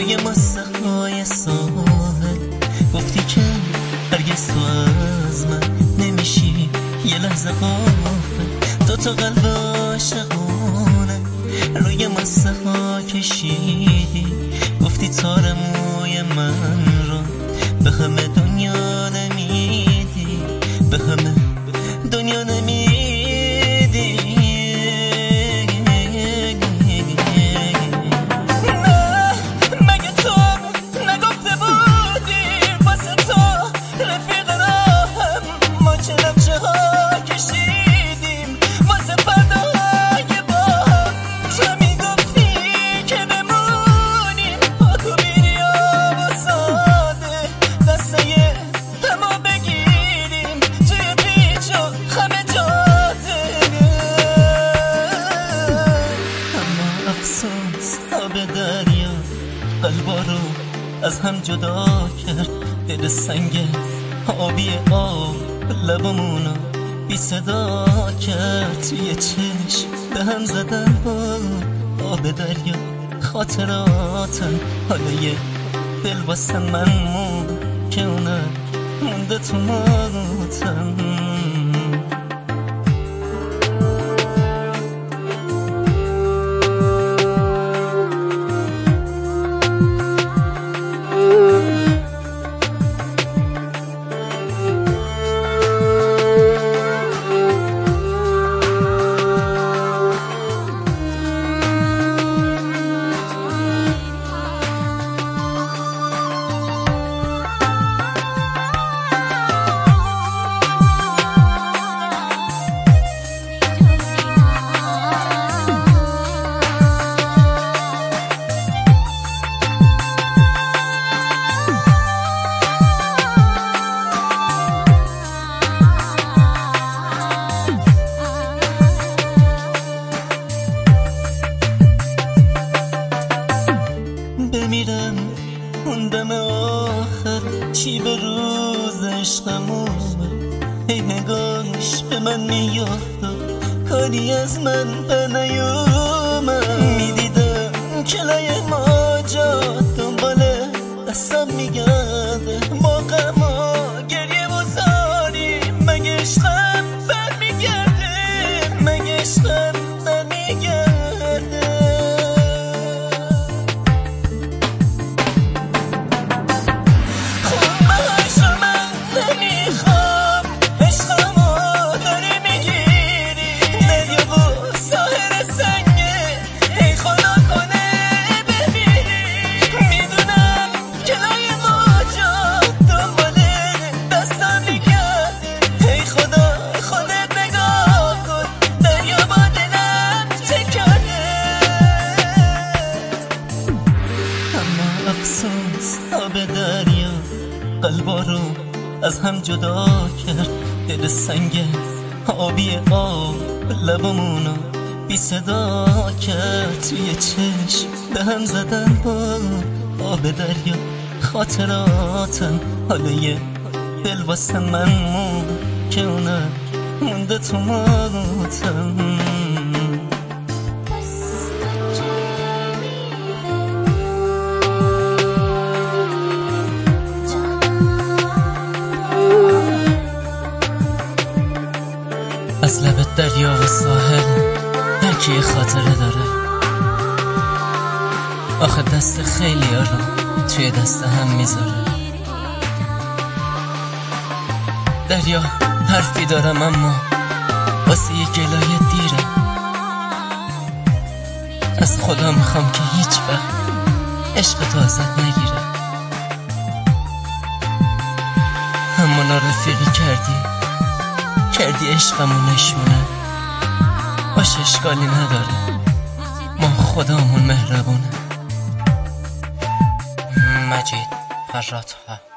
روی ماسه های ساحل گفتی که هرگز تو از من نمیشی یه لحظه غافل. تو قلب عاشقونه روی ماسه ها کشیدی، گفتی تار موی من رو به همه دنیا نمیدی، به همه دنیا نمیدی. آب دریا قلبا رو از هم جدا کرد، دل سنگ آبی آب لبمونو بی صدا کرد. توی چشم به هم زدن آب دریا خاطراتم، حالا یه دل واسه من که اونه مونده تو موتم. بمیرم اون دم آخر چی به روز عشقمونه، هی نگاهش به من میافت و کاری از من به نیومد. میدیدم کلای ماجا دنبال دستم میگرده، با غم و گریه و زاری مگه عشقم برمیگرده، مگه عشقم برمیگرده. آب دریا قلبا رو از هم جدا کرد، دل سنگ آبی آب لبمونو بی صدا کرد. توی چشم به هم زدن آب دریا خاطراتم، حالا یه دل واسه من که اونه مونده تو موتم. از لب دریا و ساحل هر کی خاطره داره، آخه دست خیلی ها رو توی دست هم میذاره. دریا حرفی دارم اما واسه یه گلایه دیره، از خدا میخوام که هیچ وقت عشق تو ازت نگیره. اما نارفیقی کردی عشقمون نشونه، باشه اشکالی نداره، ما خدامون مهربونه. مجید فراتها.